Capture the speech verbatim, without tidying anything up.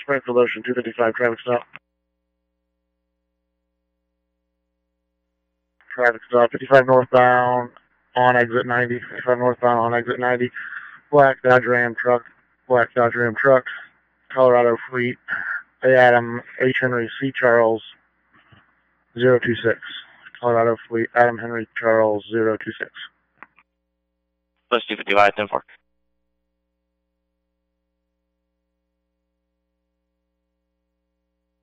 Springfield Ocean two fifty-five, traffic stop. Traffic stop, fifty-five northbound on exit ninety, fifty-five northbound on exit ninety, black Dodge Ram truck, black Dodge Ram truck, Colorado Fleet, A. Adam, H. Henry, C. Charles, zero two six. Colorado Fleet, Adam Henry Charles, zero two six. Plus two fifty-five, ten four.